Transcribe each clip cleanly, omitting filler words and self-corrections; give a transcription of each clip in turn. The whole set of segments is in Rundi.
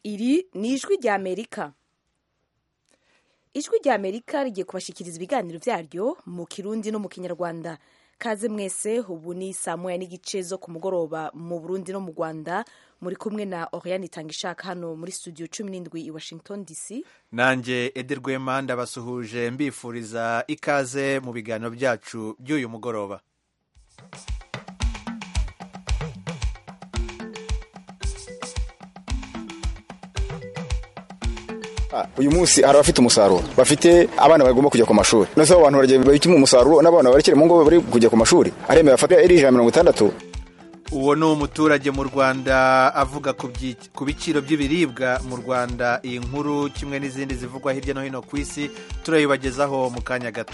Iri ni ijwi rya Amerika. Ijwi rya Amerika rigiye kubashikiriza ibiganiro vyaryo mu Kirundi no mu Kinyarwanda. Kaze mwese, ubu ni saa moya n'igice zo ku mugoroba mu Burundi no mu Rwanda. Muri kumwe na Oriane Itangishaka hano muri studio 17 i Washington DC. Nanje Ederwema ndabasuhuje mbifuriza ikaze mu biganiro byacu by'uyu mugoroba. Uyu munsi hari abafite umusaruro, bafite abana bagomba kujya ku mashuri. Nose abantu baragiye babituma umusaruro n'abana barekere mu ngo bari kujya ku mashuri. Aremeye afata 160. Uwo ni umuturage mu Rwanda avuga ku biciro by'ibiribwa mu Rwanda. Iyi nkuru kimwe n'izindi zivugwa hirya no hino ku isi turayibagezaho mu kanya gato.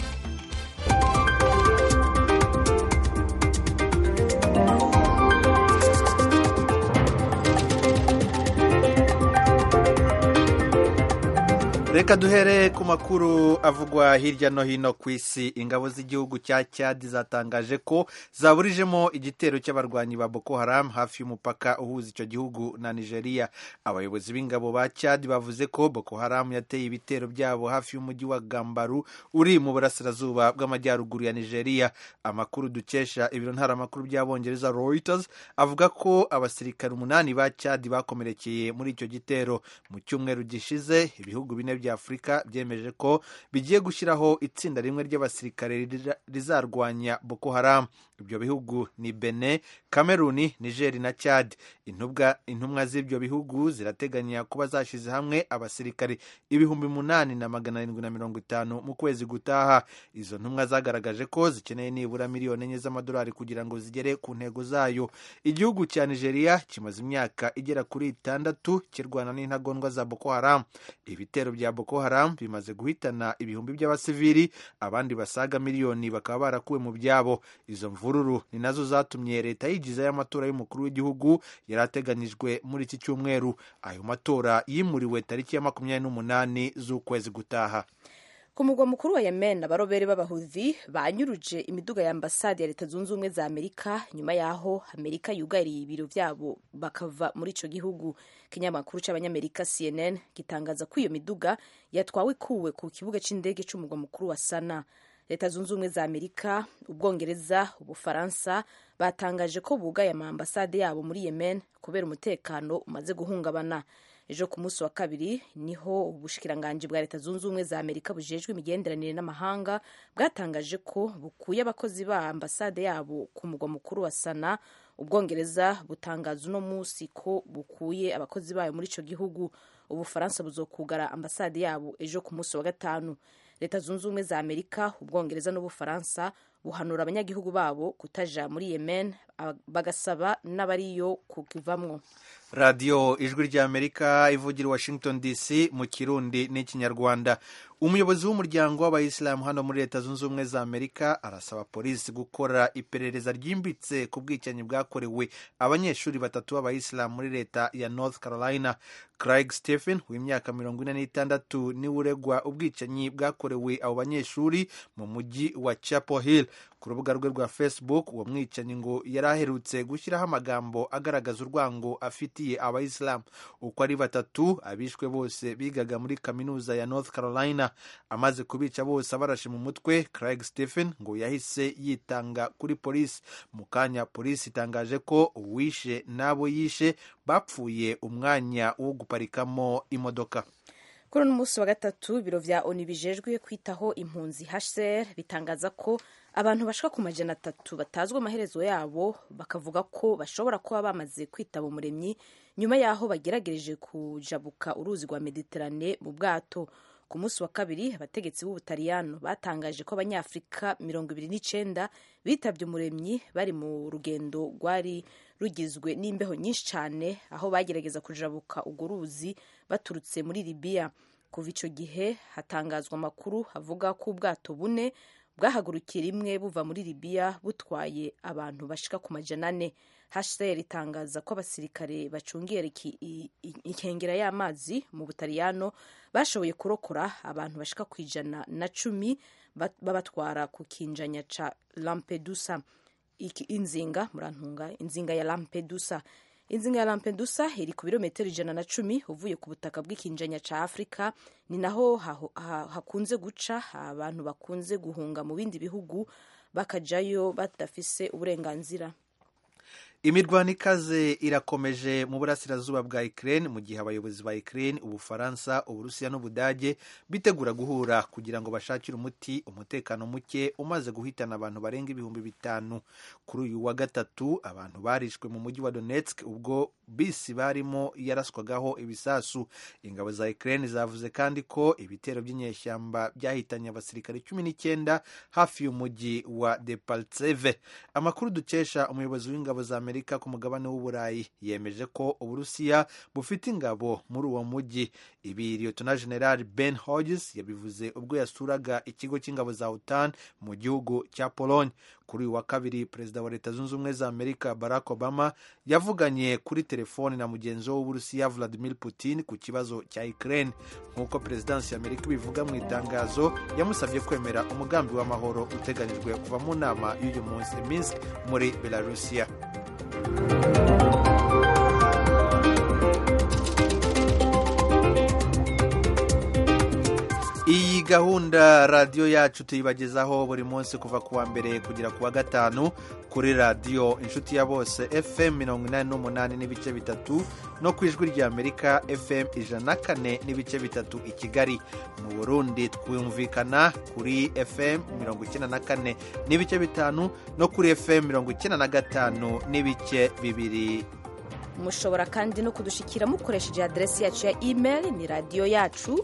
Reka duhere ku makuru avugwa hirya no hino ku isi. Ingabo z'igihugu cya Chad zatangaje ko zaburijemo igitero cy'abarwanyi ba Boko Haram hafi y'umupaka uhuza icyo gihugu na Nigeria. Abayobozi b'ingabo ba Chad bavuze ko Boko Haram yateye ibitero byabo hafi y'umujyi wa Gambaru uri mu burasirazuba bw'amajyaruguru ya Nigeria. Amakuru dukesha ibiro ntaramakuru by'Abongereza Reuters avuga ko abasirikare 8 ba Chad bakomerekeye muri icyo gitero. Mu cyumweru gishize ibihugu bine bya Afrika byemeje ko bigiye gushyiraho itsinda rimwe ry'abasirikare rizarwanya Boko Haram. Ibyo bihugu ni Benin, Cameroon, Niger na Chad. Intumwa z'ibyo bihugu zirateganya kuba zashize hamwe abasirikare 8,750 mu kwezi gutaha. Izo ntumwa zagaragaje ko zikeneye nibura miliyoni 4 z'amadolari kugira ngo zigere ku ntego zayo. Igihugu cya Nigeria kimaze imyaka igera kuri 6 kirwana n'intagondwa za Boko Haram. Ibitero bya Boko Haram bimaze guhitana ibihumbi by'abasivili, abandi basaga miliyoni bakaba barakuwe mu byabo. Izo mvururu ni nazo zatumye leta yigizayo amatora y'umukuru w'igihugu yarateganyijwe muri iki cyumweru. Ayo matora yimuriwe tariki ya 28 z'ukwezi gutaha. Ku mugwa mukuru wa Yemen, abarobere b'Abahuthi banyuruje imiduga ya ambasade ya Leta Zunze Ubumwe za Amerika nyuma yaho Amerika yugariye ibiro byabo bakava muri ico gihugu. Kinyamakuru c'abanyamerika CNN gitangaza ko iyo miduga yatwawe kuwe ku kibuga c'indege c'umugwa mukuru wa Sana. Leta Zunze Ubumwe za Amerika, Ubwongereza, Ubufaransa batangaje ko bugaye ama ambasade yabo muri Yemen kubera umutekano umaze guhungabana. Ejo ku munsi wa kabiri niho ubushikiranganje bwa Leta Zunze Ubumwe za Amerika bujejwe imigenderanire n'amahanga bwatangaje ko bukuye abakozi ba ambasade yabo ku mugwa mukuru wa Sana. Ubwongereza butangaza uno munsi ko bukuye abakozi bayo muri ico gihugu. Ubufaransa buzokugara ambasade yabo ejo ku munsi wa gatanu. Leta Zunze Ubumwe za Amerika, Ubwongereza n'Ubufaransa buhanura abanyagihugu babo kutaja muri Yemen, bagasaba n'abariyo kukivamwo. Radio Ijwi rya Amerika ivugira Washington DC mu Kirundi n'Ikinyarwanda. Umuyobozi w'umuryango w'Abayisilamu hano muri Leta Zunze Ubumwe za Amerika arasaba polisi gukora iperereza ryimbitse ku bwicanyi bwakorewe abanyeshuri 3 b'Abayisilamu muri leta ya North Carolina. Craig Stephen w'imyaka 46 ni uregwa ubwicanyi bwakorewe abo banyeshuri mu mujyi wa Chapel Hill. Ku rubuga rwe rwa Facebook, uwo mwicanyi ngo yaraherutse gushyiraho amagambo agaragaza urwango afitiye Abayisilamu. Uko ari 3 abishwe bose bigaga muri kaminuza ya North Carolina. Amaze kubica bose abarashe mu mutwe, Craig Stephen ngo yahise yitanga kuri polisi. Mu kanya polisi itangaje ko uwishe n'abo yishe bapfuye umwanya wo guparikamo imodoka. Kuri uno munsi wa gatatu, ibiro vya ONU bijejwe kwitaho impunzi HCR bitangaza ko abantu bashika ku 300 batazwe amaherezo yabo, bakavuga ko bashobora kuba bamaze kwitaba umuremyi nyuma yaho bageragereje kujabuka uruzi rwa Mediterane mu bwato. Ku munsi wa kabiri, abategetsi b'Ubutaliyano batangaje ko Abanyafrika 29 bitavye umuremyi bari mu rugendo rwari rugizwe n'imbeho nyinshi cyane, aho bagerageza kujabuka urwo ruzi baturutse muri Libya. Kuva ico gihe hatangazwa amakuru avuga ko ubwato 4 bwahagurukiye rimwe buva muri Libya butwaye abantu bashika ku 400. HCR itangaza ko abasirikare bacungera inkengera y'amazi mu Butaliyano bashoboye kurokora abantu bashika ku 110 babatwara ku kinjanya ca Lampedusa. Inzinga ya Lampedusa. inzinga ya Lampedusa iri ku birometero 110 uvuye ku butaka bw'ikinjanya ca Afrika, ni naho hakunze guca abantu bakunze guhunga mu bindi bihugu bakajayo badafise uburenganzira. Imirwano ikaze irakomeje mu burasirazuba bwa Ukraine mu gihe abayobozi ba Ukraine, Ubufaransa, Uburusiya n'Ubudage bitegura guhura kugira ngo bashakire umuti umutekano muke umaze guhitana abantu barenga 5,000. Kuri uyu wa gatatu abantu barishwe mu mujyi wa Donetsk ubwo bisi barimo yaraswagaho ibisasu. Ingabo za Ukraine zavuze kandi ko ibitero by'inyeshyamba byahitanye abasirikare 19 hafi y'umujyi wa Debaltseve. Amakuru dukesha umuyobozi w'ingabo za Amerika ku mugabane w'Uburayi yemeje ko Uburusiya bufite ingabo muri uwo mujyi. Ibi Lieutenant General Ben Hodges yabivuze ubwo yasuraga ikigo cy'ingabo za OTAN mu gihugu cya Pologne. Kuri uyu wa kabiri Perezida wa Leta Zunze Ubumwe za Amerika Barack Obama yavuganye kuri telefoni na mugenzi w'Uburusiya Vladimir Putin ku kibazo cya Ukraine. Nk'uko Perezidansi ya Amerika bivuga mu itangazo, yamusabye kwemera umugambi w'amahoro uteganijwe kuva mu nama y'uyu munsi Minsk muri Belarusiya. Iyi gahunda radiyo yacu tuyibagezaho buri munsi kuva kuwa mbere kugera kuwa gatanu kuri radiyo Inshuti ya Bose FM 88 n'ibice bitatu no ku Ijwi rya Amerika FM 104 n'ibice bitatu i Kigali. Mu Burundi twumvikana kuri FM 94 n'ibice bitanu no kuri FM 95 n'ibice bibiri. Mushobora kandi no kudushikira mukoresheje adresi yacu ya email ni radio yacu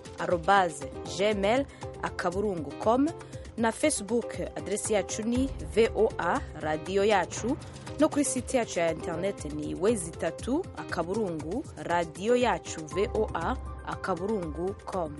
@gmail.com, na Facebook adresi yacu ni VOA radio yacu, no kuri site yacu ya internet ni www.radio yacu voa.com.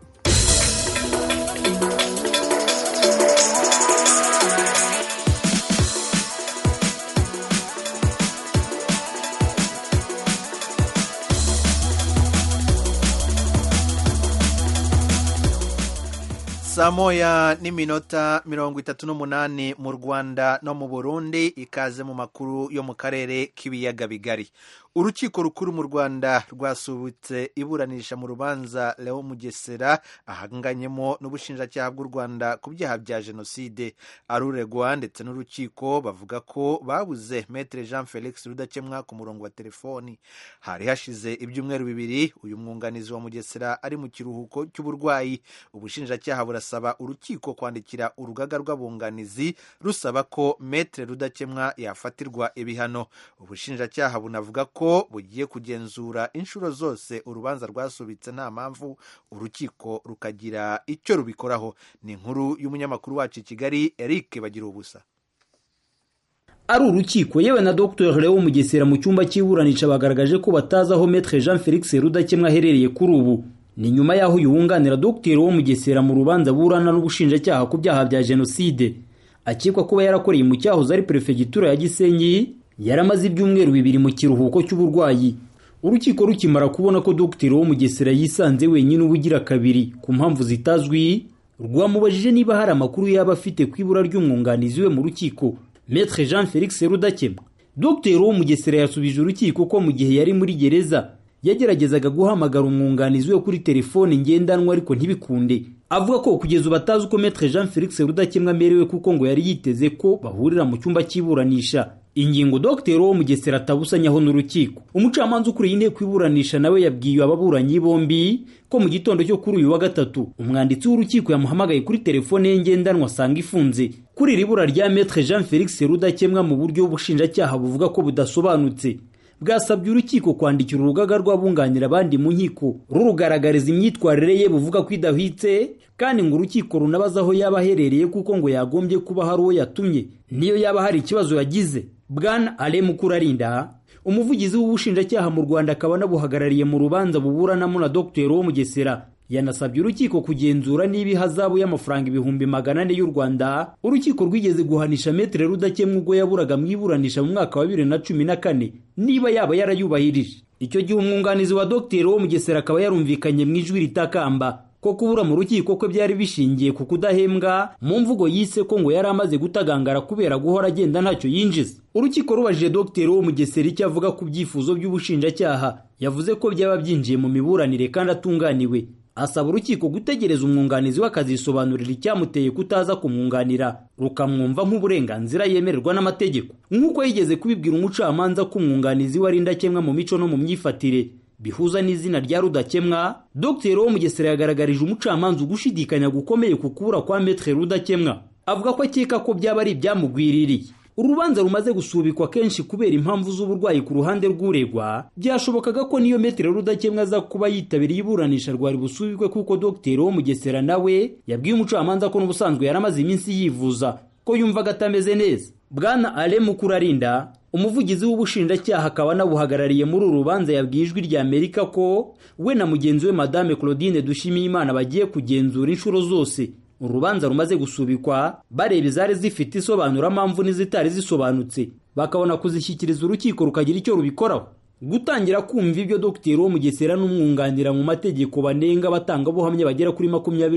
Saa moya n'iminota 38 mu Rwanda no mu Burundi. Ikaze mu makuru yo mu karere k'ibiyaga bigari. Urukiko rukuru mu Rwanda rwasubitse iburanisha mu rubanza Leo Mugesera ahanganyemo n'ubushinjacyaha bw'u Rwanda ku byaha bya jenoside. Aruregwa ndetse n'urukiko bavuga ko babuze Maître Jean Felix Rudakemwa ku murongo wa telefoni. Hari hashize ibyumweru bibiri uyu mwunganizi wa Mugesera ari mu kiruhuko cy'uburwayi. Ubushinjacyaha burasaba urukiko kwandikira urugaga rw'abunganizi rusaba ko Maître Rudakemwa yafatirwa ibihano. Ubushinjacyaha bunavuga ko bugiye kugenzura inshuro zose urubanza rwasubitse nta mpamvu urukiko rukagira icyo rubikoraho. Ni inkuru y'umunyamakuru wacu i Kigali Eric Bagira ubusa. Ari urukiko yewe na Dr Leo Mugesera mu cyumba cy'iburanisha bagaragaje ko batazi aho Maître Jean Felix Rudakemwa aherereye kuri ubu. Ni nyuma yaho yuwunganira Dr Leo Mugesera mu rubanza burana n'ubushinjacyaha ku byaha bya jenoside. Akekwa kuba yarakoreye mu cyahoze ari prefegitura ya Gisenyi, yaramaze ibyumweru bibiri mu kiruhuko cy'uburwayi. Urukiko rukimara kubona ko Dr Leo Mugesera yisanze wenyine ubugira kabiri ku mpamvu zitazwi, rwamubajije niba hari amakuru yaba afite ku ibura ry'umwunganizi we mu rukiko, Maître Jean Felix Rudakemwa. Dr Leo Mugesera yasubije urukiko ko mu gihe yari muri gereza yageragezaga guhamagara umwunganizi we kuri telefone ngendanwa ariko ntibikunde. Avuga ko kugeza ubatazi uko Maître Jean Felix Rudakemwa amerewe kuko ngo yari yiteze ko bahurira mu cyumba cy'iburanisha. Ingingo Dr Leo Mugesera atabusanyaho n'urukiko. Umucamanza ukuriye inteko iburanisha nawe yabwiye ababuranyi bombi ko mu gitondo cyo kuri uyu wa gatatu umwanditsi w'urukiko yamuhamagaye kuri telefone ye ngendanwa asanga ifunze. Kuri iri bura rya Maître Jean Felix Rudakemwa mu buryo ubushinjacyaha buvuga ko budasobanutse, bwasabye urukiko kwandikira urugaga rw'abunganira abandi mu nkiko rurugaragariza imyitwarire ye buvuga ko idahwitse, kandi ngo urukiko runabaza aho yaba aherereye kuko ngo yagombye kuba hari uwo yatumye niyo yaba hari ikibazo yagize. Bwana Ale Mukurarinda, umuvugizi w'ubushinjacyaha mu Rwanda akaba nabuhagarariye mu rubanza buburanamo na Dr Leo Mugesera, yanasabye urukiko kugenzura niba ihazabu y'amafaranga 400,000 y'u Rwanda urukiko rwigeze guhanisha Maître Rudakemwa ubwo yaburaga mu iburanisha mu mwaka wa 2014 niba yaba yarayubahirije. Icyo gihe umwunganizi wa Dr Leo Mugesera akaba yarumvikanye mu ijwi ritakamba ko kubura mu rukiko kwe byari bishingiye ku kudahembwa mu mvugo yise ko ngo yari amaze gutagangara kubera guhora agenda ntacyo yinjiza. Urukiko rubajije Dr wo Mugesera icyo avuga ku byifuzo by'ubushinjacyaha, yavuze ko byaba byinjiye mu miburanire kandi atunganiwe. Asaba urukiko gutegereza umwunganizi w'akazisobanurira icyamuteye kutaza kumwunganira rukamwumva nk'uburenganzira yemererwa n'amategeko, nk'uko yigeze kubibwira umucamanza ko umwunganizi wari indakemwa mu mico no mu myifatire bihuza n'izina rya Rudakemwa. Dr wo Mugesera yagaragarije umucamanza ugushidikanya gukomeye ku kubura kwa Maître Rudakemwa, avuga ko akeka ko byaba ari ibyamugwiririye. Urubanza rumaze gusubikwa kenshi kubera impamvu z'uburwayi ku ruhande rw'uregwa, byashobokaga ko niyo Maître Rudakemwa aza kuba yitabiriye iburanisha rwari busubikwe, kuko Dr wo Mugesera nawe yabwiye umucamanza ko n'ubusanzwe yaramaze iminsi yivuza ko yumvaga atameze neza. Bwana Ale Mukurarinda, umuvugizi w'ubushinjacyaha akaba nabuhagarariye muri uru rubanza, yabwiye Ijwi rya Amerika ko we na mugenzi we Madame Claudine Dushimiyimana bagiye kugenzura inshuro zose urubanza rumaze gusubikwa, bareba izari zifite isobanurampamvu n'izitari zisobanutse, bakabona kuzishyikiriza urukiko rukagira icyo rubikoraho. Gutangira kumva ibyo Dr wo Mugesera n'umwunganira mu mategeko banenga abatangabuhamya bagera kuri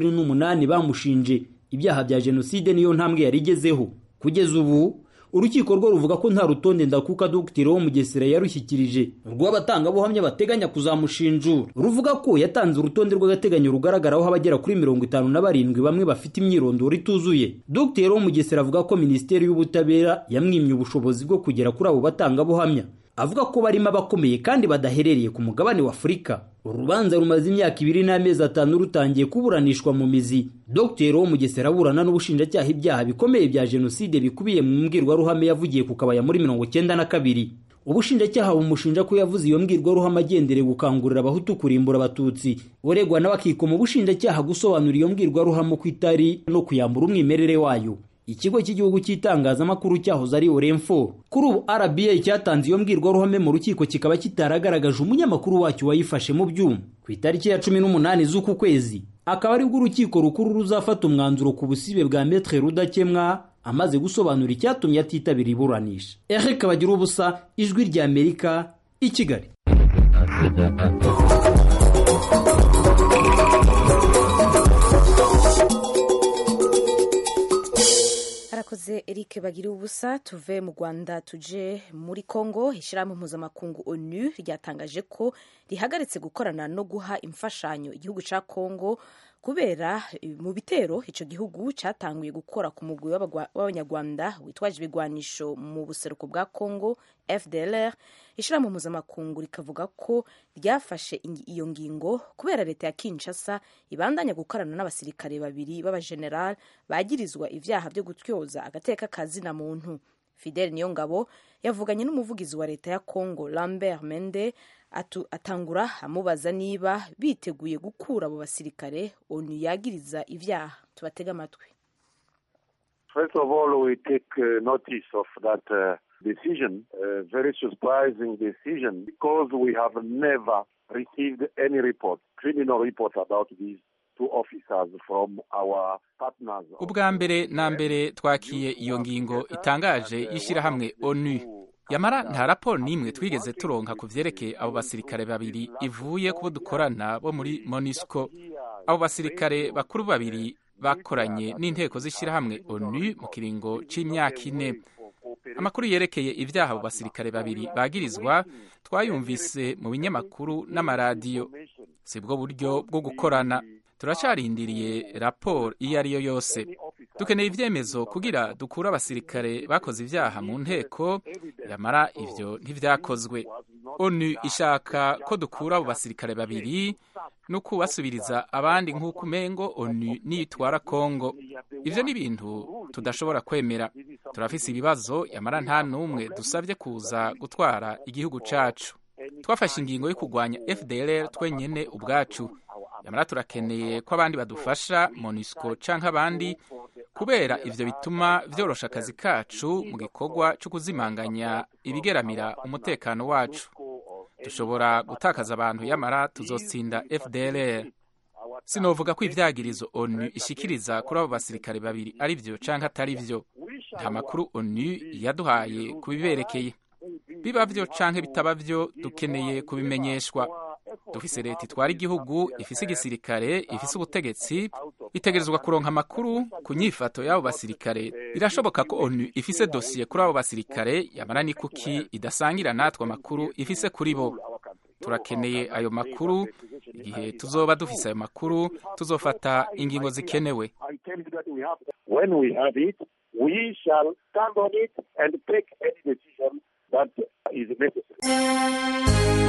28 bamushinje ibyaha bya jenoside niyo ntambwe yari igezeho. Kugeza ubu urukiko rwo ruvuga ko nta rutonde ndakuka Dr wo Mugesera yarushyikirije rw'abatangabuhamya bateganya kuzamushinjura. Ruvuga ko yatanze urutonde rw'agateganyo rugaragaraho abagera kuri 57 bamwe bafite imyirondoro ituzuye. Dr wo Mugesera avuga ko Minisiteri y'Ubutabera yamwimye ubushobozi bwo kugera kuri abo batangabuhamya, avuga ko barimo abakomeye kandi badaherereye ku mugabane wa Afurika. Urubanza rumaze imyaka 2 n'amezi 5 rutangiye kuburanishwa mu mizi. Dr wo Mugesera aburana n'ubushinjacyaha ibyaha bikomeye bya jenoside bikubiye mu mbwirwaruhame yavugiye ku Kabaya muri 1992. Ubushinjacyaha bumushinja ko yavuze iyo mbwirwaruhame agendereye gukangurira abahutu kurimbura abatutsi. Uregwa nawe akikoma ubushinjacyaha gusobanura iyo mbwirwaruhame ko itari no kuyambura umwimerere wayo. Ikigo cy'igihugu cy'itangazamakuru cyahoze ari Orenfo kuri ubu RBA cyatanze iyo mbwirwaruhame mu rukiko kikaba kitaragaragaje umunyamakuru wacyo wayifashe mu byuma. Ku itariki ya 18 z'uku kwezi akaba ari bwo urukiko rukuru ruzafata umwanzuro ku busibe bwa Maître Rudakemwa amaze gusobanura icyatumye atitabira iburanisha. Eric Bagira ubusa, Ijwi rya Amerika, i Kigali. Arakoze Eric Bagira ubusa. Tuve mu Rwanda tuje muri Kongo. Ishyirahamwe mpuzamakungu ONU ryatangaje ko rihagaritse gukorana no guha imfashanyo igihugu ca Kongo kubera mu bitero ico gihugu cyatanguye gukora ku mugwi w'abanyarwanda witwaje ibigwanisho mu buseruko bwa Kongo FDLR. Ishyirahamwe mpuzamakungu rikavuga ko ryafashe iyo ngingo kubera leta ya Kinshasa ibandanya gukorana n'abasirikare babiri b'abageneral bagirizwa ivyaha byo gutyoza agateka kazina muntu. Fidel Niyongabo yavuganye n'umuvugizi wa leta ya Kongo Lambert Mende atangura amubaza niba biteguye gukura abo basirikare ONU yagiriza ivyaha. Tubatega amatwi. First of all, we take notice of that decision, very surprising decision, because we have never received any report, criminal report about these two officers from our partners. Ubwa mbere na mbere twakiye iyo ngingo itangaje y'ishyirahamwe ONU. Yamara nta raporo n'imwe twigeze turonka ku vyerekeye abo basirikare babiri ivuye kubo dukorana bo muri MONUSCO. Abo basirikare bakuru babiri bakoranye n'inteko z'ishyirahamwe ONU mu kiringo c'imyaka 4. Amakuru yerekeye ivyaha abo basirikare babiri bagirizwa twayumvise mu binyamakuru n'amaradiyo. Sibwo buryo bwo gukorana. Turacarindiriye raporo iyo ariyo yose. Dukeneye ivyemezo kugira dukura abasirikare bakoze ivyaha mu nteko, yamara ivyo ntivyakozwe. ONU ishaka ko dukura abo basirikare babiri no kubasubiriza abandi nk'uko umengo ONU nitwara Kongo. Ivyo ni ibintu tudashobora kwemera. Turafise ibibazo, yamara nta numwe dusabye kuza gutwara igihugu cacu. Twafashe ingingo yo kugwanya FDLR twenyene ubwacu. Yamara turakeneye ko abandi badufasha, MONUSCO canke abandi, kubera ivyo bituma vyorosha akazi kacu mu gikorwa cyo kuzimanganya ibigeramira umutekano wacu. Dushobora gutakaza abantu, yamara tuzotsinda FDLR. Sinovuga ko ivyagirizo ONU ishikiriza kuri abo basirikare babiri ari vyo canke atari vyo. Nta makuru ONU yaduhaye kubiberekeye. Biba vyo canke bitaba vyo dukeneye kubimenyeshwa. dufise leta itwara igihugu ifise igisirikare ifise ubutegetsi itegerezwa kuronka amakuru ku nyifato y'abo basirikare. Birashoboka ko ONU ifise dosiye kuri abo basirikare, yamara ni kuki idasangira natwe amakuru ifise kuri bo. Turakeneye ayo makuru. Igihe tuzoba dufise ayo makuru tuzofata ingingo zikenewe. When we have it, we shall stand on it and take any decision that is necessary.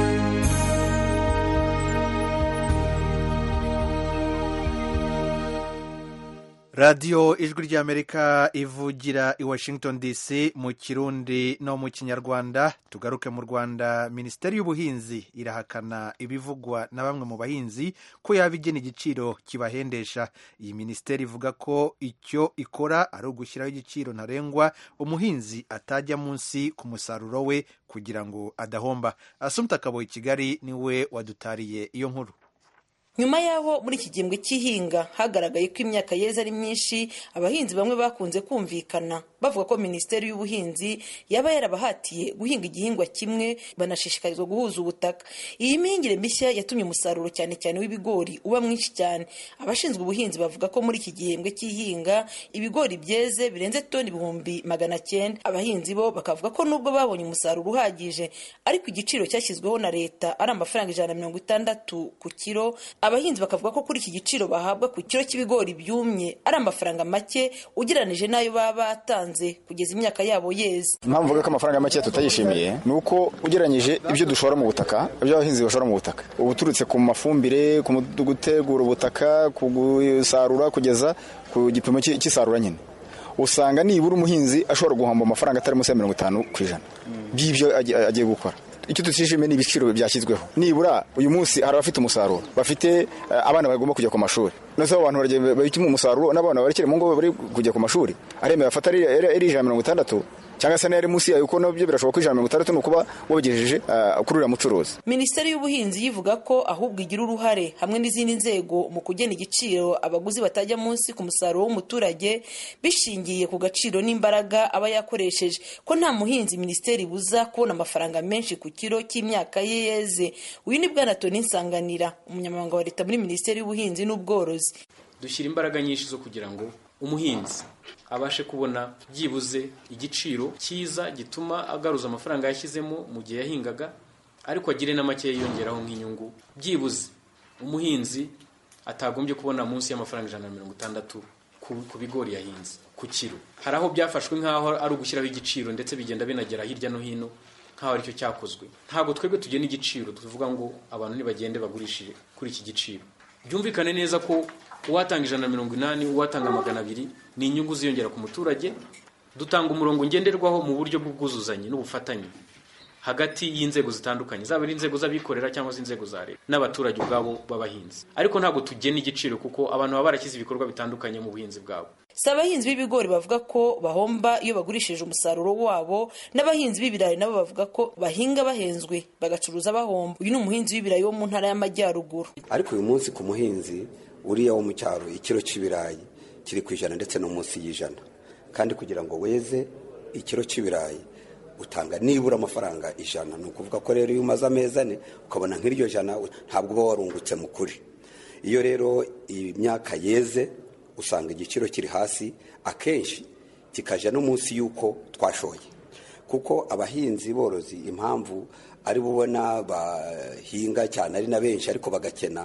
radiyo ijwi ry'amerika ivugira i Washington DC mu kirundi no mu kinyarwanda. Tugaruke mu Rwanda. Minisiteri y'ubuhinzi irahakana ibivugwa na bamwe mu bahinzi ko yaba igena igiciro kibahendesha. Iyi minisiteri ivuga ko icyo ikora ari ugushyiraho igiciro ntarengwa umuhinzi atajya munsi ku musaruro we kugira ngo adahomba. Assumpta Kaboyi Kigali niwe wadutariye iyo nkuru. Nyuma yaho muri iki gihembwe cy'ihinga hagaragaye ko imyaka yeze ari myinshi, abahinzi bamwe bakunze kumvikana bavuga ko Minisiteri y'Ubuhinzi yaba yarabahatiye guhinga igihingwa kimwe, banashishikarizwa guhuza ubutaka. Iyi mihingire mishya yatumye umusaruro cyane cyane w'ibigori uba mwinshi cyane. Abashinzwe ubuhinzi bavuga ko muri iki gihembwe cy'ihinga ibigori byeze birenze toni 900. Abahinzi bo bakavuga ko nubwo babonye umusaruro uhagije, ariko igiciro cyashyizweho na leta ari amafaranga 160 ku kilo. Abahinzi bakavuga ko kuri iki giciro bahabwa ku kilo cy'ibigori byumye ari amafaranga make ugereranije nayo baba batanze kugeza imyaka yabo yeze. Impamvu mvuga ko amafaranga make tutayishimiye ni uko ugereranyije ibyo dushora mu butaka, ibyo abahinzi bashora mu butaka, ubu turutse ku mafumbire, ku gutegura ubutaka, ku gusarura kugeza ku gipimo cy'isarura nyine, usanga nibura umuhinzi ashobora guhamba amafaranga atari munsi ya 50% by'ibyo agiye gukora. Icyo tutishimiye ni ibiciro byashyizweho. Nibura uyu munsi hari abafite umusaruro, bafite abana bagomba kujya ku mashuri. Nose abantu baragiye babikima umusaruro n'abana barekere mu ngo bari kujya ku mashuri. Aremeye afata ari 160 cyangwa se n'ari munsi yayo, uko nabyo birashoboka ko 160 nukuba wabigejeje kurura mucuruzi. Minisiteri y'Ubuhinzi yivuga ko ahubwo igira uruhare hamwe n'izindi nzego mu kugena igiciro abaguzi batajya munsi ku musaruro w'umuturage bishingiye ku gaciro n'imbaraga aba yakoresheje, ko nta muhinzi minisiteri buza kubona amafaranga menshi ku kilo cy'imyaka ye yeze. Uyu ni Bwana Tony Nsanganira, umunyamabanga wa leta muri Minisiteri y'Ubuhinzi n'Ubworozi. Dushyira imbaraga nyinshi zo kugira ngo umuhinzi abashe kubona byibuze igiciro cyiza gituma agaruza amafaranga yashyizemo mu gihe yahingaga, ariko agire na make yiyongeraho nk'inyungu. Byibuze umuhinzi atagombye kubona munsi y'amafaranga 160 ku bigori yahinze ku kilo. Hari aho byafashwe nk'aho ari ugushyiraho igiciro ndetse bigenda binagera hirya no hino nk'aho aricyo cyakozwe. Ntabwo twebwe tugena igiciro tuvuga ngo abantu nibagende bagurishije kuri iki giciro. Byumvikane neza ko uwatanga 180, uwatanga 200 ni inyungu ziyongera ku muturage. Dutanga umurongo ngenderwaho mu buryo bw'ubwuzuzanye n'ubufatanye hagati y'inzego zitandukanye, zaba ari inzego z'abikorera cyangwa inzego za leta n'abaturage ubwabo b'abahinzi. Ariko ntabwo tugena igiciro kuko abantu baba barashyize ibikorwa bitandukanye mu buhinzi bwabo. Abahinzi b'ibigori bavuga ko bahomba iyo bagurishije umusaruro wabo, n'abahinzi b'ibirayi nabo bavuga ko bahinga bahenzwe bagacuruza bahomba. Uyu ni umuhinzi w'ibirayi wo mu ntara y'Amajyaruguru. Ariko uyu munsi ku muhinzi uriya wo mu cyaro ikiro cy'ibirayi kiri ku 100 ndetse no munsi y'100, kandi kugira ngo weze ikiro cy'ibirayi utanga nibura amafaranga 100. Ni ukuvuga ko rero iyo umaze amezi 4 ukabona nk'iryo 100 ntabwo uba warungutse mu kuri. Iyo rero imyaka yeze usanga igiciro kiri hasi, akenshi kikaja no munsi yuko twashoye, kuko abahinzi borozi impamvu ari bubona bahinga cyane ari na benshi ariko bagakena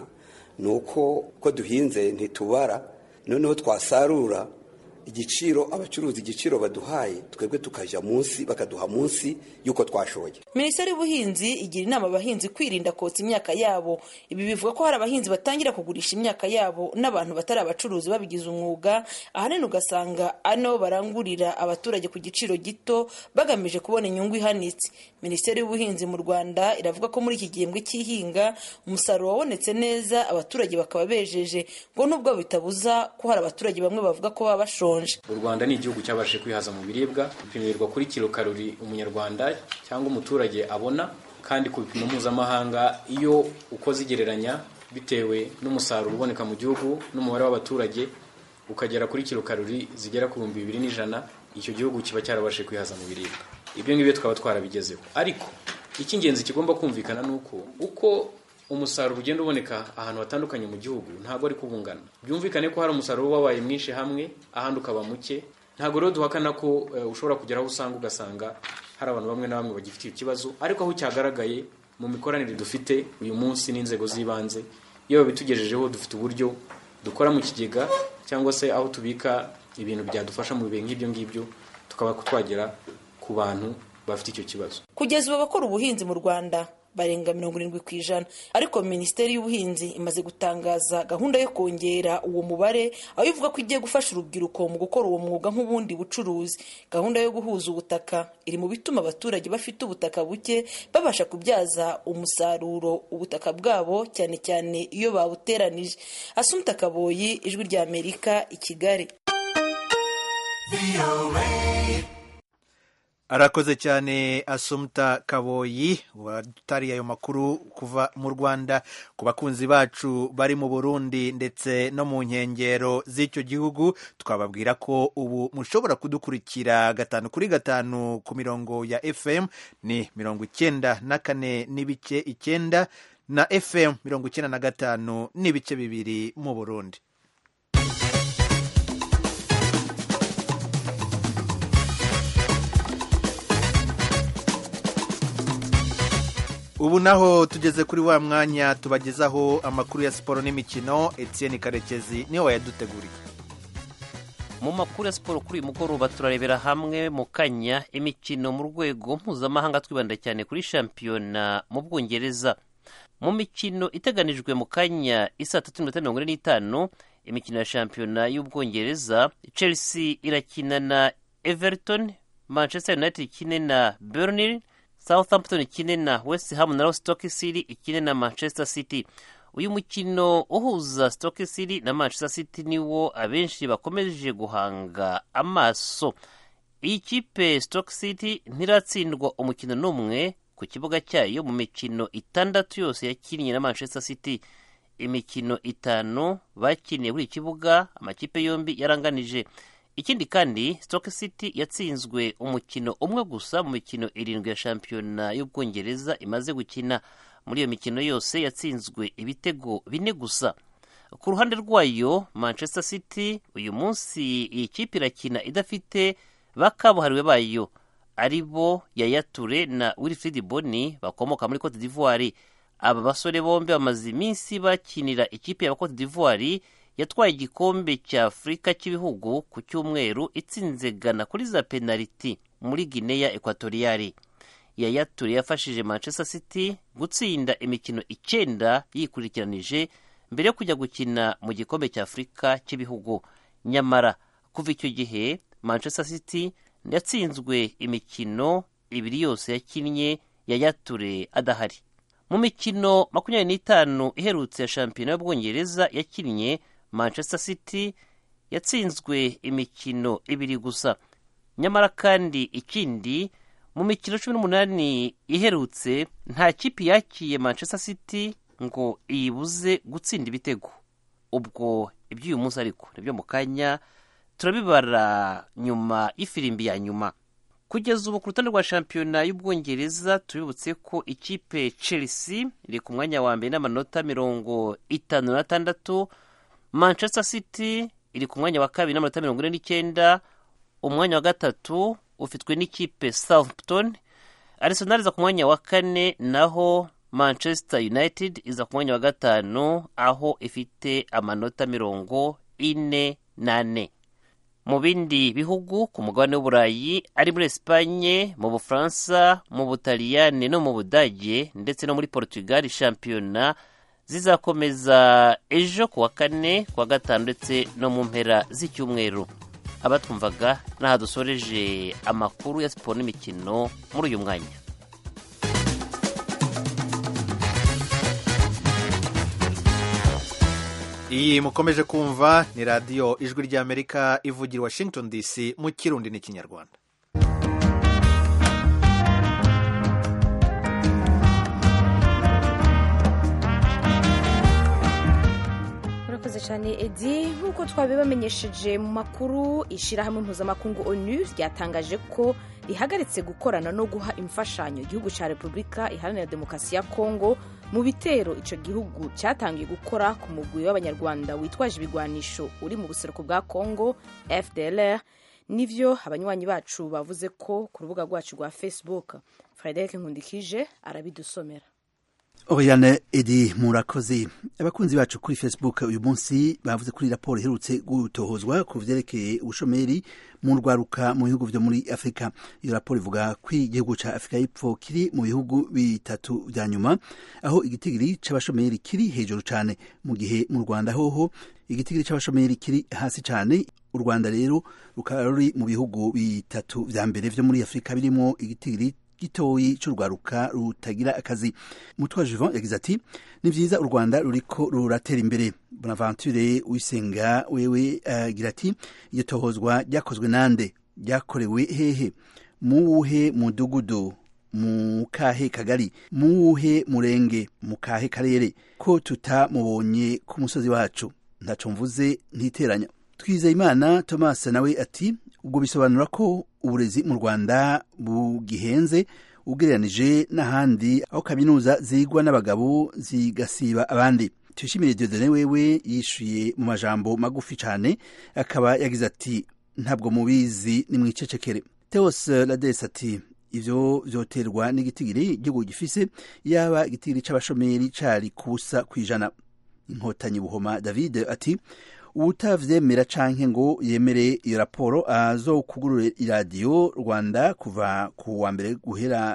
nuko ko duhinze ntitubara, noneho twasarura igiciro abacuruzi igiciro baduhaye twebwe tukaja munsi, bakaduha munsi yuko twashoye. Minisiteri y'Ubuhinzi igira inama abahinzi kwirinda kotsa imyaka yabo. Ibi bivuga ko hari abahinzi batangira kugurisha imyaka yabo n'abantu batari abacuruzi babigize umwuga, ahanini ugasanga ano barangurira abaturage ku giciro gito bagamije kubona inyungu ihanitse. Minisiteri y'Ubuhinzi mu Rwanda iravuga ko muri iki gihembwe cy'ihinga umusaruro wabonetse neza, abaturage bakaba bejeje, ngo nubwo bitabuza ko hari abaturage bamwe bavuga ko baba bashonje. U Rwanda ni igihugu cyabashije kwihaza mu biribwa, bipimirwa kuri kilokalori umunyarwanda cyangwa umuturage abona, kandi ku bipimo mpuzamahanga iyo ukoze igereranya bitewe n'umusaruro uboneka mu gihugu n'umubare w'abaturage ukagera kuri kilokalori zigera ku 2100, icyo gihugu kiba cyarabashije kwihaza mu biribwa. Ibyo ngibyo twaba twarabigezeho. Ariko icy'ingenzi kigomba kumvikana nuko uko umusaruro ugenda uboneka ahantu hatandukanye mu gihugu ntabwo ari kubungana. Byumvikane ko hari umusaruro wabaye mwinshi hamwe ahandi ukaba muke. Ntabwo rero duhakana ko ushobora kugera aho ugasanga hari abantu bamwe na bamwe bagifite ikibazo, ariko aho cyagaragaye mu mikoranire dufite uyu munsi n'inzego z'ibanze, iyo babitugejejeho dufite uburyo dukora mu kigega cyangwa se aho tubika ibintu byadufasha mu bihe nk'ibyo ngibyo, tukaba twagera ku bantu bafite icyo kibazo. Kugeza ubu abakora ubuhinzi mu Rwanda barenga 70%, ariko Minisiteri y'Ubuhinzi imaze gutangaza gahunda yo kongera uwo mubare, aho ivuga ko igiye gufasha urubyiruko mu gukora uwo mwuga nk'ubundi bucuruzi. Gahunda yo guhuza ubutaka iri mu bituma abaturage bafite ubutaka buke babasha kubyaza umusaruro ubutaka bwabo, cyane cyane iyo babuteranije. Assumpta Kaboyi, Ijwi rya Amerika, i Kigali. Arakoze cyane Assumpta Kaboyi watariye ayo makuru kuva mu Rwanda. Ku bakunzi bacu bari mu Burundi ndetse no mu nkengero z'icyo gihugu, twababwira ko ubu mushobora kudukurikira 5 ku mirongo ya FM ni 94.9 na FM 95.2 mu Burundi. Ubu naho tugeze kuri wa mwanya tubagezaho amakuru ya siporo n'imikino. Etienne Karekezi niwe wayaduteguriye. Mu makuru ya siporo kuri mugoroba turarebera hamwe mu kanya imikino mu rwego mpuzamahanga, twibanda cyane kuri shampiyona mu Bwongereza. Mu mikino iteganijwe mu kanya isa 3:45 imikino ya shampiyona y'Ubwongereza, Chelsea irakina na Everton, Manchester United ikine na Burnley, Southampton ikine na West Ham, na Stoke City ikine na Manchester City. Uyu mukino uhuza Stoke City na Manchester City niwo abenshi bakomeje guhanga amaso. Iyi kipe Stoke City ntiratsindwa umukino n'umwe ku kibuga cyayo mu mikino 6 yose yakinnye na Manchester City. Imikino 5 bakiniye kuri kibuga, amakipe yombi yaranganije. Ikindi kandi Stoke City yatsinzwe umukino umwe gusa mu mikino 7 ya shampiyona y'Ubwongereza imaze gukina. Muri iyo mikino yose yatsinzwe ibitego 4 gusa. Ku ruhande rwayo Manchester City uyu munsi iyi kipe irakina idafite bakabuhariwe bayo, aribo Yaya Toure na Wilfried Bony bakomoka muri Cote d'Ivoire. Aba basore bombi bamaze iminsi bakinira ikipe ya Cote d'Ivoire yatwaye igikombe cya Afrika cy'ibihugu ku cyumweru itsinze Ghana kuri za penalty muri Guinea Equatoriale. Yaya Toure yafashije Manchester City gutsinda imikino 9 yikurikiranije mbere yo kujya gukina mu gikombe cya Afrika cy'ibihugu. Nyamara kuva icyo gihe Manchester City yatsinzwe imikino 2 yose yakinnye Yaya Toure adahari. Mu mikino 25 iherutse ya shampiyona y'Ubwongereza yakinnye, Manchester City yatsinzwe imikino 2 gusa. Nyamara kandi ikindi, mu mikino 18 iherutse nta kipe yakiye Manchester City ngo iyibuze gutsinda ibitego. Ubwo iby'uyu munsi ariko nibyo mu kanya turabibara nyuma y'ifirimbi ya nyuma. Kugeza ubu ku rutonde rwa shampiyona y'Ubwongereza tubibutse ko ikipe Chelsea iri ku mwanya wa mbere n'amanota 56, Manchester City iri ku mwanya wa kabiri n'amanota 49, umwanya wa gatatu ufitwe n'ikipe Southampton. Arsenal iza ku mwanya wa 4, naho Manchester United iza ku mwanya wa 5 aho ifite amanota 48. Mu bindi bihugu ku mugabane w'Uburayi ari muri Espagne, mu Bufaransa, mu Butaliyani no mu Budage ndetse no muri Portugal, shampiyona zizakomeza ejo ku wa 4, ku wa 5 ndetse no mu mpera z'icyumweru. Abatwumvaga nahadusoreje amakuru ya siporo n'imikino muri uyu mwanya. Iyi mukomeje kumva ni radio Ijwi rya Amerika ivugira Washington DC mu Kirundi n'Ikinyarwanda. Murakoze cyane Edi. Nk'uko twabibamenyesheje mu makuru, ishirahamwe mpuzamakungu ONU ryatangaje ko rihagaritse gukorana no guha imfashanyo igihugu cya Repubulika Iharanira Demokarasi ya Kongo mu bitero ico gihugu cyatangiye gukora ku mugwi w'abanyarwanda witwaje ibigwanisho uri mu buseruko bwa Congo FDLR. Nivyo abanywanyi bacu bavuze ko ku rubuga rwacu rwa Facebook. Frederic Nkundikije arabidusomera. Oriane Edi murakoze. Abakunzi bacu kuri Facebook uyu munsi bavuze kuri raporo iherutse gutohozwa ku vyerekeye ubushomeri mu rwaruka mu bihugu vyo muri Afrika. Iyo raporo ivuga ko igihugu ca Afrika y'Epfo kiri mu bihugu bitatu vya nyuma, aho igitigiri c'abashomeri kiri hejuru cane, mu gihe mu Rwanda hoho igitigiri c'abashomeri kiri hasi cane. U Rwanda rero rukaba ruri mu bihugu bitatu vya mbere vyo muri Afrika birimo igitigiri gitoyi c'urwaruka rutagira akazi. Mutwa Juvan yagize ati ni vyiza u Rwanda ruriko ruratera imbere. Bonaventure Uwisenga wewe agira ati iyo tohozwa ryakozwe nande, ryakorewe hehe, muwuhe mudugudu, mu kahe kagari, muwuhe murenge, mu kahe karere, ko tutamubonye ku musozi wacu? Ntaco mvuze ntiteranya. Twizeyimana Thomas nawe ati ubwo bisobanura ko uburezi mu Rwanda bugihenze ugereranije n'ahandi aho kaminuza zigwa n'abagabo zigasiba abandi. Tuyishimire Dieudonné wewe yishuye mu majambo magufi cane, akaba yagize ati ntabwo mubizi ni mwicecekere. Theos Lades ati ivyo vyoterwa n'igitigiri igihugu gifise, yaba igitigiri c'abashomeri cari kusa kwijana. Inkotanyi Buhoma David ati utavyemera canke ngo yemere iyo raporo azokugurura iradiyo Rwanda kuva ku wa mbere guhera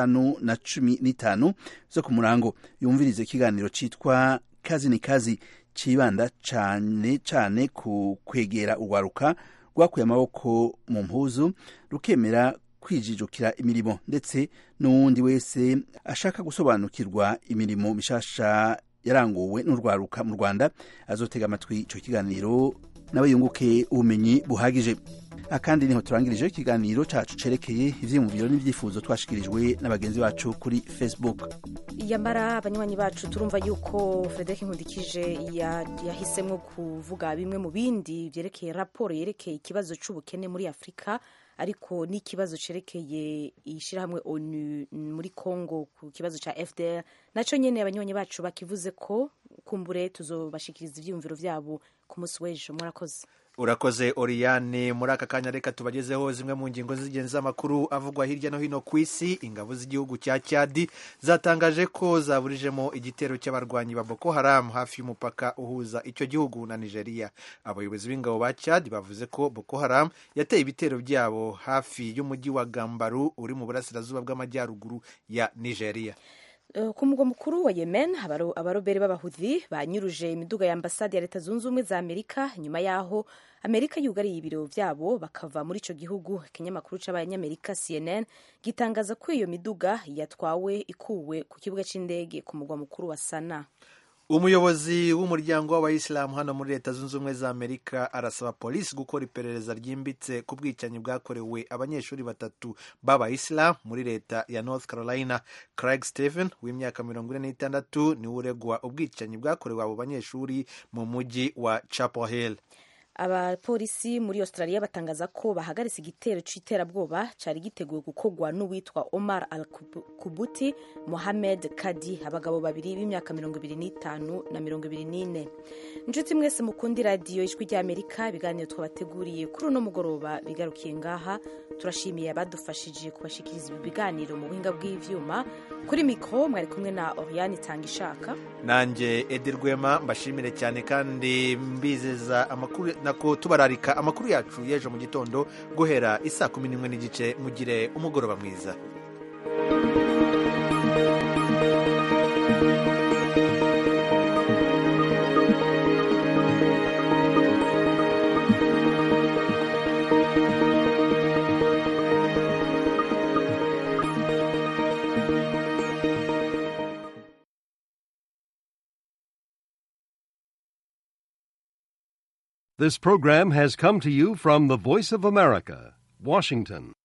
5:15 zo ku murango, yumvirize ikiganiro citwa Kazi ni Kazi cibanda cane ku kwegera urwaruka rwakuye amaboko mu mpuzu rukemera kwijijukira imirimo, ndetse n'uwundi wese ashaka gusobanukirwa imirimo mishasha yaranguwe n'urwaruka mu Rwanda azotega amatwi ico kiganiro nawe yunguke ubumenyi buhagije. Akandi niho turangirije ikiganiro cacu cerekeye ivyiyumviro n'ivyifuzo twashikirijwe n'abagenzi bacu kuri Facebook. Yamara abanywanyi bacu turumva yuko Frederic Nkundikije yahisemwo kuvuga bimwe mu bindi vyerekeye raporo yerekeye ikibazo c'ubukene muri Afrika, ariko n'ikibazo cerekeye ishirahamwe ONU muri Congo ku kibazo ca FDR naco nyene abanywanyi bacu bakivuze ko kumbure tuzobashikiriza ivyiyumviro vyabo ku musi w'ejo. Murakoze. Urakoze Oriane. Muri aka kanya reka tubagezeho zimwe mu ngingo z'ingenzi z'amakuru avugwa hirya no hino ku isi. Ingabo z'igihugu cya Chad zatangaje ko zaburijemo igitero cy'abarwanyi ba Boko Haram hafi y'umupaka uhuza icyo gihugu na Nigeria. Abayobozi b'ingabo ba Chad bavuze ko Boko Haram yateye ibitero byabo hafi y'umujyi wa Gambaru uri mu burasirazuba bw'amajyaruguru ya Nigeria. Ku mugwa mukuru wa Yemen abarobere b'abahuthi banyuruje imiduga ya ambasade ya Leta Zunze Ubumwe za Amerika nyuma yaho Amerika yugariye ibiro vyabo bakava muri ico gihugu. Ikinyamakuru c'abanyamerika CNN gitangaza ko iyo miduga yatwawe ikuwe ku kibuga c'indege ku mugwa mukuru wa Sana. Umuyobozi w'umuryango w'abayisilamu hano muri Leta Zunze Ubumwe za Amerika arasaba polisi gukora iperereza ryimbitse ku bwicanyi bwakorewe abanyeshuri batatu b'abayisilamu muri leta ya North Carolina. Craig Stephen w'imyaka 46 niwe uregwa ubwicanyi bwakorewe abo banyeshuri mu mujyi wa Chapel Hill. Abapolisi muri Australia batangaza ko bahagaritse igitero c'iterabwoba cari giteguwe gukorwa n'uwitwa Omar Al-Kubuti Mohamed Kadi, abagabo babiri b'imyaka 25 na 24. Inshuti mwese mukundi radio Ijwi ry'Amerika, ibiganiro twabateguriye kuri uno mugoroba bigarukiye ngaha. Turashimiye abadufashije kubashikiriza ibi biganiro mu buhinga bw'ivyuma. Kuri mikro mwari kumwe na Oriane Tangishaka nanje Edi Rwema. Mbashimire cyane kandi mbizeza amakuru nako tubararika amakuru yacu y'ejo mu gitondo guhera 11:30. Mugire umugoroba mwiza. This program has come to you from the Voice of America, Washington.